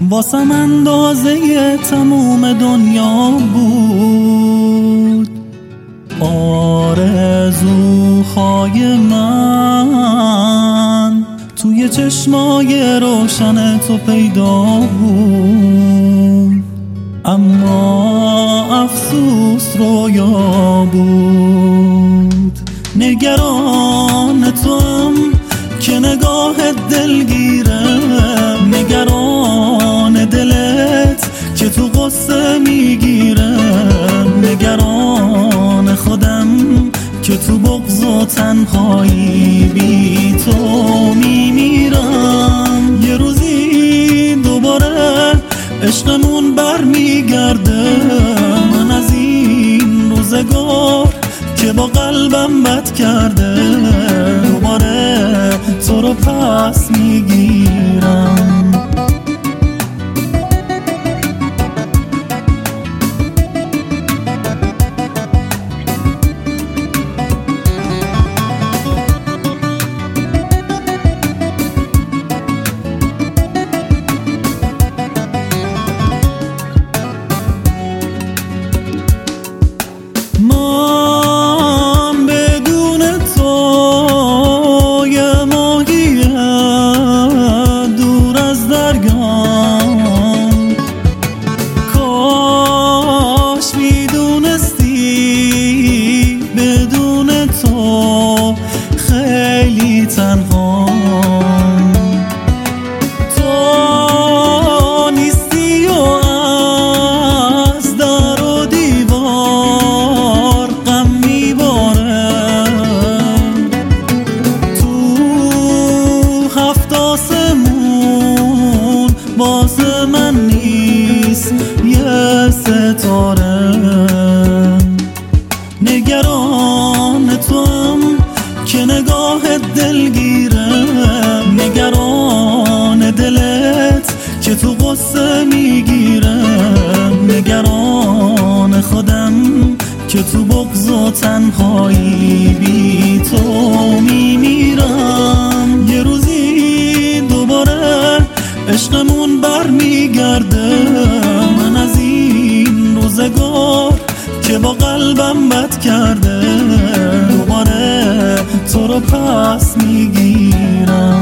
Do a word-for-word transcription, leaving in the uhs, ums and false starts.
واسم اندازه تموم دنیا بود آرزوهای من، توی چشمای روشن تو پیدا بود، اما افسوس رویا بود. نگران توام که نگاه دلگیرم، نگران دلت که تو قصه میگیرم، نگران خودم که تو بغض و تنهایی بی تو میمیرم. یه روزی دوباره عشقمون بر میگرده، من از این روزگار که با قلبم بد کرده دوباره تو رو پس میگیرم. من بدون تو یه ماهیم دور از دریام، کاش میدونستی بدون تو خیلی تنهام. تو نیستی و از در و دیوار غم میباره، تو هفت آسمون واسه من نیست یه ستاره. نگران توام که نگاه دلگیرم، نگران دلت که تو قصه میگیرم، نگران خودم که تو بغض و تنهایی بی تو میمیرم. یه روزی دوباره عشقمون بر میگرده، من از این روزگار که با قلبم بد کرده دوباره تو رو پس میگیرم.